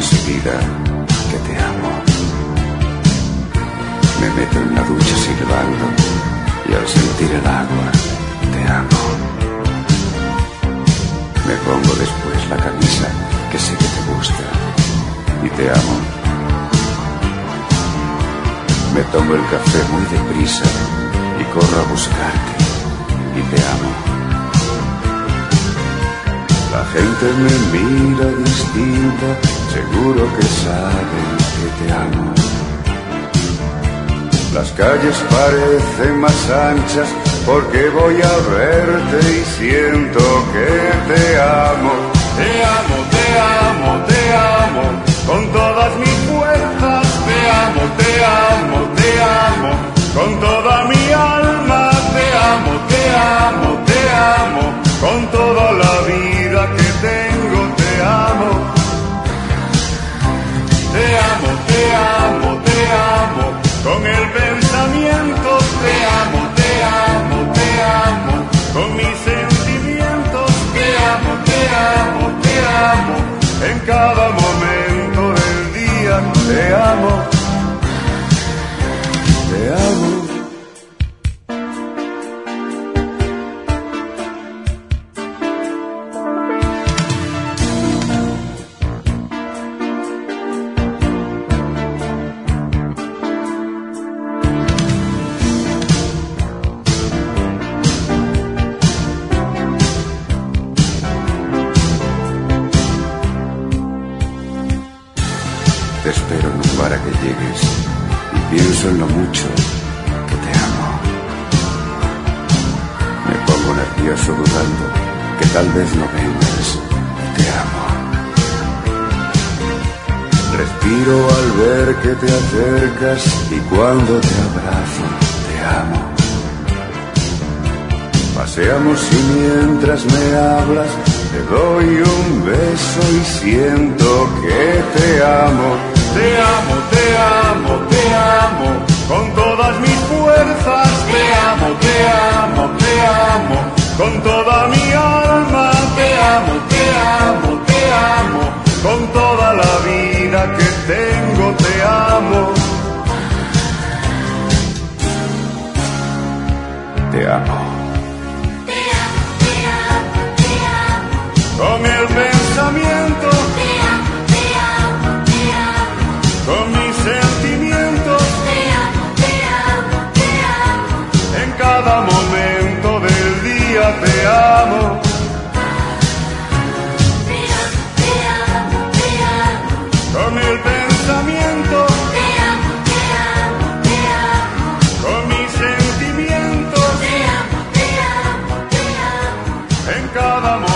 vida, que te amo. Me meto en la ducha silbando y al sentir el agua, te amo. Me pongo después la camisa que sé que te gusta y te amo. Me tomo el café muy deprisa y corro a buscarte y te amo. La gente me mira distinta, seguro que saben que te amo. Las calles parecen más anchas porque voy a verte y siento que te amo. Te amo, te amo, te amo, con todas mis fuerzas. Te amo, te amo, te amo, con toda mi alma. Te amo, te amo, te amo, con toda la vida que tengo. Te amo. Te amo, te amo, te amo, con el pensamiento. Te amo, te amo, te amo, con mis sentimientos. Te amo, te amo, te amo, en cada momento del día. Te amo, te amo. Te espero en un bar a que llegues y pienso en lo mucho que te amo. Me pongo nervioso dudando que tal vez no vengas. Te amo. Respiro al ver que te acercas y cuando te abrazo te amo. Paseamos y mientras me hablas te doy un beso y siento que te amo. Te amo, te amo, te amo, con todas mis fuerzas. Te amo, te amo, te amo, con toda mi alma. Te amo, te amo, te amo, con toda la vida que tengo. Te amo. Te amo. Con el pensamiento, Te amo, te amo, te amo, con mis sentimientos, te amo, te amo, te amo, en cada momento del día. Te amo. te amo, te amo, te amo, Con el pensamiento, te amo, te amo, te amo, con mis sentimientos, te amo, te amo, te amo. en cada momento.